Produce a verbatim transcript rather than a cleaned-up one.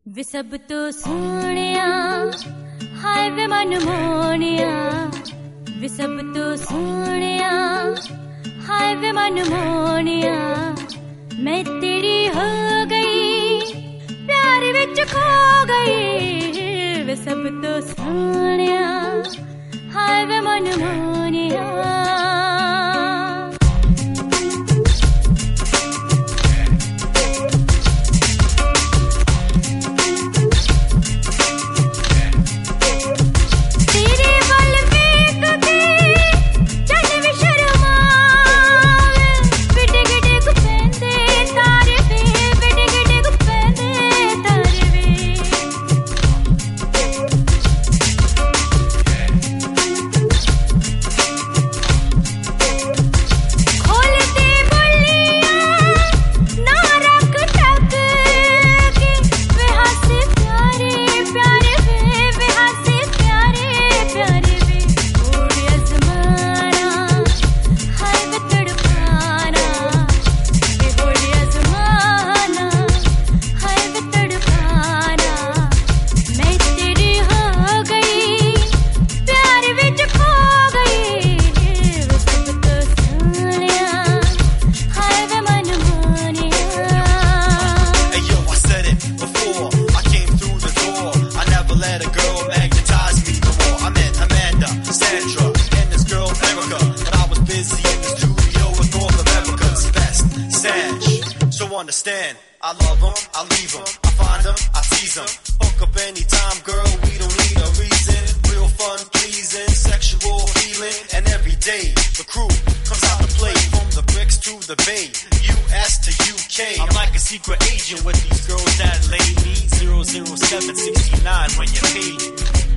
वे सब तो सोनिया हाय वे मन मोनिया, वे सब तो सोनिया हाय वे मन मोनिया, मैं तेरी हो गई प्यार विच खो गई। वे सब तो सोनिया हाय वे मन Moniya. Understand, I love them, I leave them, I find them, I tease them. Hook up anytime, girl, we don't need a reason. Real fun, pleasing, sexual healing. And every day, the crew comes out to play. From the bricks to the bay, U S to U K. I'm like a secret agent with these girls that lay me. zero zero seven six nine when you pay.